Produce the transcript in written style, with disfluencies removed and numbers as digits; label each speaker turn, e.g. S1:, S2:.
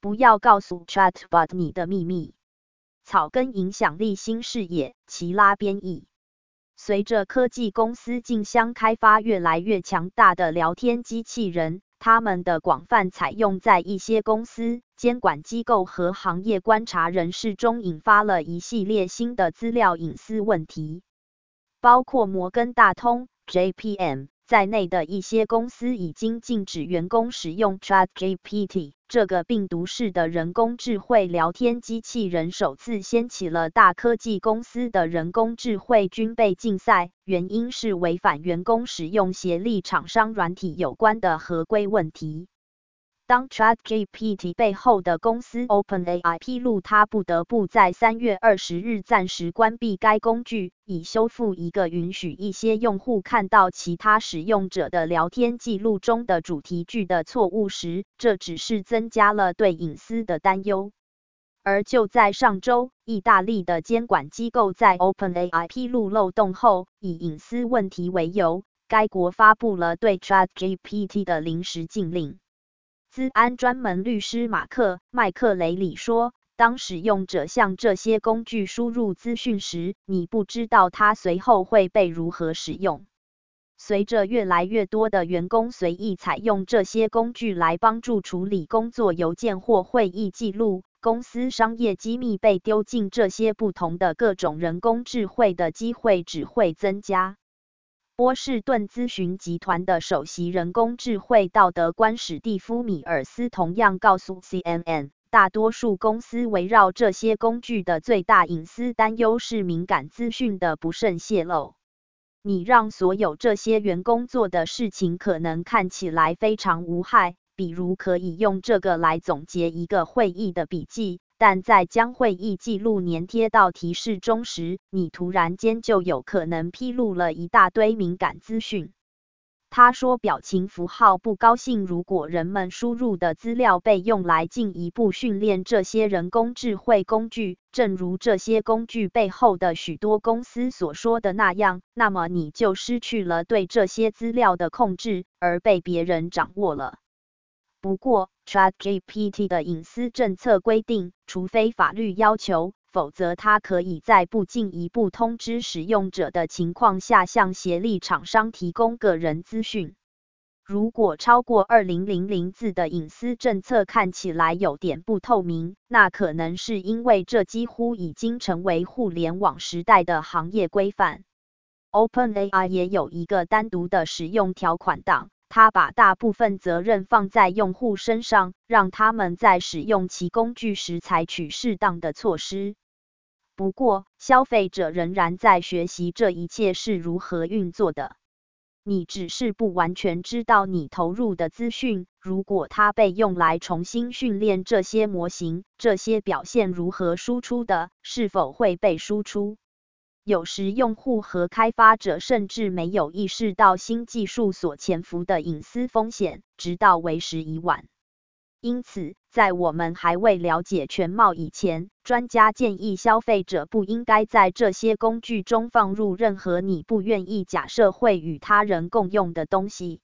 S1: 不要告诉 Chatbot 你的秘密。草根影响力新视野，齐拉编译。随着科技公司竞相开发越来越强大的聊天机器人，它们的广泛采用在一些公司、监管机构和行业观察人士中引发了一系列新的资料隐私问题。包括摩根大通 JPM 在内的一些公司已经禁止员工使用 ChatGPT 这个病毒式的人工智慧聊天机器人，首次掀起了大科技公司的人工智慧军备竞赛，原因是违反员工使用协力厂商软体有关的合规问题。当 ChatGPT 背后的公司 OpenAI 披露它不得不在3月20日暂时关闭该工具，以修复一个允许一些用户看到其他使用者的聊天记录中的主题句的错误时，这只是增加了对隐私的担忧。而就在上周，意大利的监管机构在 OpenAI 披露漏洞后，以隐私问题为由，该国发布了对 ChatGPT 的临时禁令。资安专门律师马克·麦克雷里说，当使用者向这些工具输入资讯时，你不知道它随后会被如何使用。随着越来越多的员工随意采用这些工具来帮助处理工作邮件或会议记录，公司商业机密被丢进这些不同的各种人工智慧的机会只会增加。波士顿咨询集团的首席人工智慧道德官史蒂夫·米尔斯同样告诉 CNN， 大多数公司围绕这些工具的最大隐私担忧是敏感资讯的不慎泄露。你让所有这些员工做的事情可能看起来非常无害，比如可以用这个来总结一个会议的笔记，但在将会议记录粘贴到提示中时，你突然间就有可能披露了一大堆敏感资讯。他说表情符号不高兴，如果人们输入的资料被用来进一步训练这些人工智慧工具，正如这些工具背后的许多公司所说的那样，那么你就失去了对这些资料的控制，而被别人掌握了。不过 ，ChatGPT 的隐私政策规定，除非法律要求，否则它可以在不进一步通知使用者的情况下向协力厂商提供个人资讯。如果超过2000字的隐私政策看起来有点不透明，那可能是因为这几乎已经成为互联网时代的行业规范。OpenAI 也有一个单独的使用条款档。它把大部分责任放在用户身上，让他们在使用其工具时采取适当的措施。不过，消费者仍然在学习这一切是如何运作的。你只是不完全知道你投入的资讯，如果它被用来重新训练这些模型，这些表现如何输出的，是否会被输出。有时用户和开发者甚至没有意识到新技术所潜伏的隐私风险，直到为时已晚。因此，在我们还未了解全貌以前，专家建议消费者不应该在这些工具中放入任何你不愿意假设会与他人共用的东西。